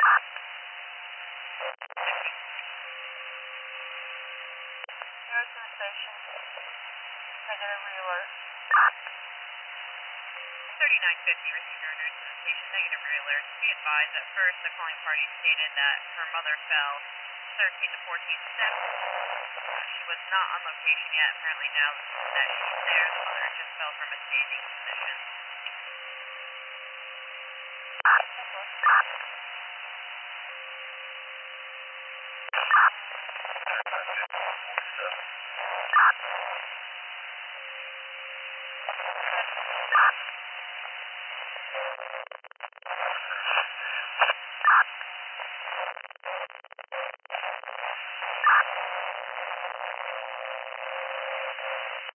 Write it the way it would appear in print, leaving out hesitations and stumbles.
Here's the station. Negative realert. 3950, receive your nurse to the station, negative realert. Be advised, at first the calling party stated that her mother fell 13 to 14 steps. She was not on location yet. Apparently now that she's there, the mother just fell from a standing position.